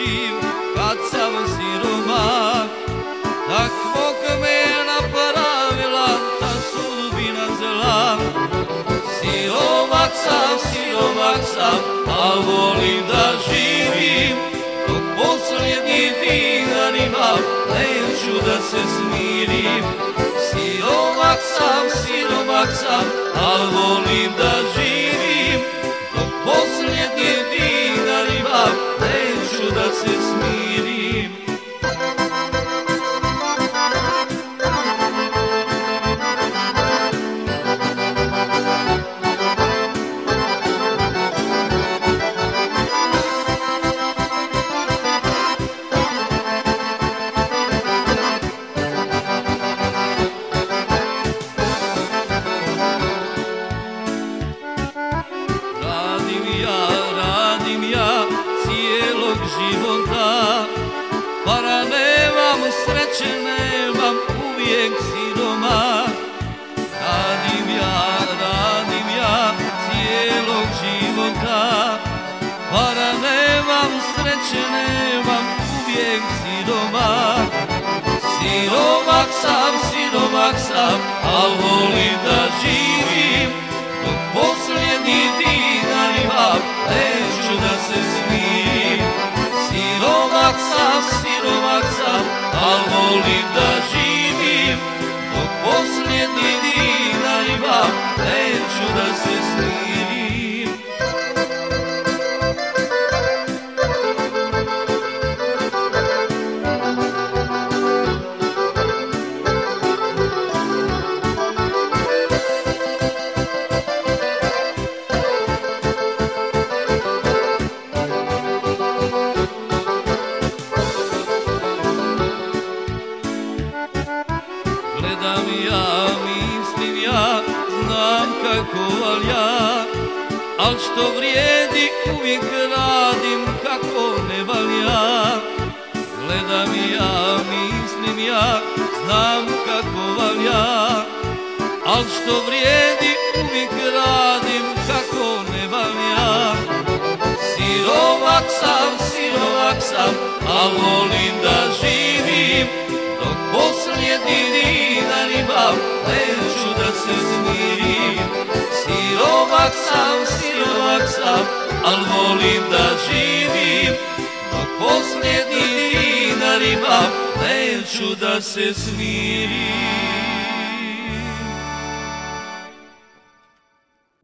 živim kad sam siromah. Takvog me napravila ta sudbina zla. Siromah sam, a volim da živim dok posljednji dinar imam, neću da se smirim. Siromah sam, a volim da živim dok posljednji dinar imam, neću da se smirim. Radim ja cijelog života, para nemam, sreće nemam, uvijek siromah. Radim ja cijelog života, para nemam, sreće nemam, uvijek siromah. Siromah sam, a volim da živim dok posljednji dinar imam, neću da se smirim. Siromah sam, a volim da živim dok posljednji dinar imam, neću da se smirim. Gledam ja, mislim ja, znam kako valja, al što vrijedi uvijek radim kako ne valja. Gledam ja, mislim ja, znam kako valja, al što vrijedi uvijek radim kako ne valja. Siromah sam, a volim da živim dok posljednji dinar imam, neću da se smirim. Siromah sam, al volim da živim dok posljednji dinar imam, neću da se smirim.